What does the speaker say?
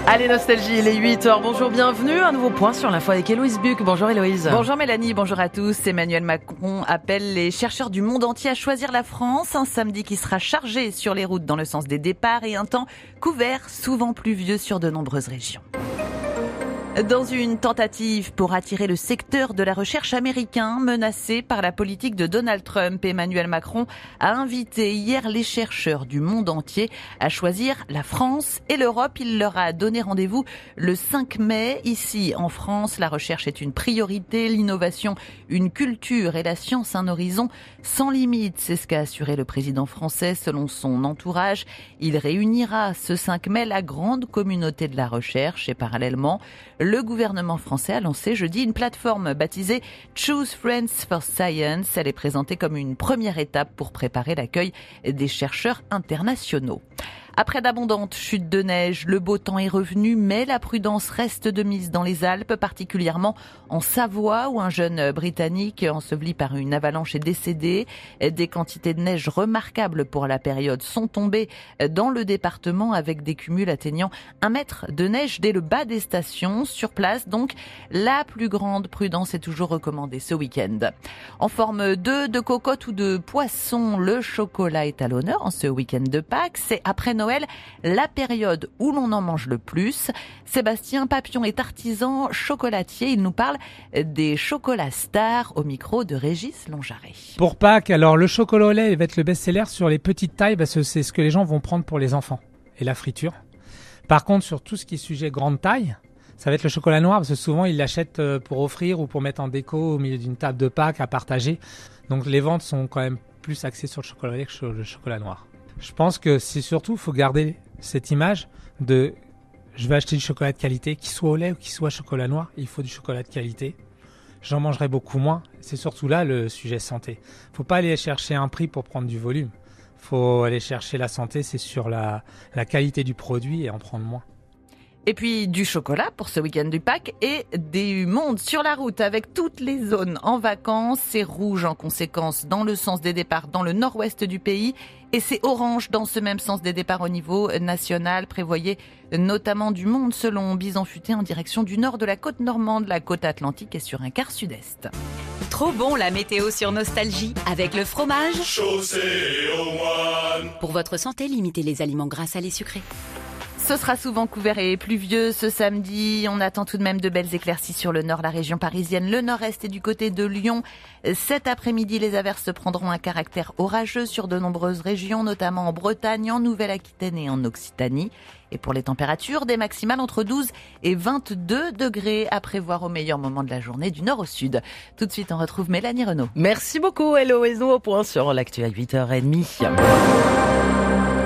Allez, Nostalgie, il est 8h. Bonjour, bienvenue. Un nouveau point sur l'info avec Héloïse Buc. Bonjour Héloïse. Bonjour Mélanie, bonjour à tous. Emmanuel Macron appelle les chercheurs du monde entier à choisir la France. Un samedi qui sera chargé sur les routes dans le sens des départs et un temps couvert, souvent pluvieux sur de nombreuses régions. Dans une tentative pour attirer le secteur de la recherche américain menacé par la politique de Donald Trump, Emmanuel Macron a invité hier les chercheurs du monde entier à choisir la France et l'Europe. Il leur a donné rendez-vous le 5 mai. Ici, en France, la recherche est une priorité, l'innovation une culture et la science un horizon sans limite. C'est ce qu'a assuré le président français selon son entourage. Il réunira ce 5 mai la grande communauté de la recherche et parallèlement, le gouvernement français a lancé jeudi une plateforme baptisée Choose Friends for Science. Elle est présentée comme une première étape pour préparer l'accueil des chercheurs internationaux. Après d'abondantes chutes de neige, le beau temps est revenu, mais la prudence reste de mise dans les Alpes, particulièrement en Savoie, où un jeune Britannique enseveli par une avalanche est décédé. Des quantités de neige remarquables pour la période sont tombées dans le département, avec des cumuls atteignant 1 mètre de neige dès le bas des stations. Sur place, donc, la plus grande prudence est toujours recommandée ce week-end. En forme de cocotte ou de poisson, le chocolat est à l'honneur en ce week-end de Pâques. C'est après Noël la période où l'on en mange le plus. Sébastien Papillon est artisan chocolatier. Il nous parle des chocolats stars au micro de Régis Longaré. Pour Pâques, alors le chocolat au lait va être le best-seller sur les petites tailles parce que c'est ce que les gens vont prendre pour les enfants et la friture. Par contre, sur tout ce qui est sujet grande taille, ça va être le chocolat noir parce que souvent ils l'achètent pour offrir ou pour mettre en déco au milieu d'une table de Pâques à partager. Donc les ventes sont quand même plus axées sur le chocolat au lait que sur le chocolat noir. Je pense que c'est surtout, faut garder cette image de je vais acheter du chocolat de qualité, qu'il soit au lait ou qu'il soit chocolat noir, il faut du chocolat de qualité. J'en mangerai beaucoup moins. C'est surtout là le sujet santé. Faut pas aller chercher un prix pour prendre du volume. Faut aller chercher la santé, c'est sur la qualité du produit et en prendre moins. Et puis du chocolat pour ce week-end du Pâques et du monde sur la route avec toutes les zones en vacances. C'est rouge en conséquence dans le sens des départs dans le nord-ouest du pays et c'est orange dans ce même sens des départs au niveau national. Prévoyez notamment du monde selon Bison Futé en direction du nord de la côte normande. La côte atlantique est sur un quart sud-est. Trop bon la météo sur Nostalgie avec le fromage Chaussée au moine. Pour votre santé, limitez les aliments gras, salés, sucrés. Ce sera souvent couvert et pluvieux ce samedi. On attend tout de même de belles éclaircies sur le nord, la région parisienne, le nord-est et du côté de Lyon. Cet après-midi, les averses prendront un caractère orageux sur de nombreuses régions, notamment en Bretagne, en Nouvelle-Aquitaine et en Occitanie. Et pour les températures, des maximales entre 12 et 22 degrés à prévoir au meilleur moment de la journée du nord au sud. Tout de suite, on retrouve Mélanie Renaud. Merci beaucoup Héloïse. Nouveau point sur l'actu à 8h30.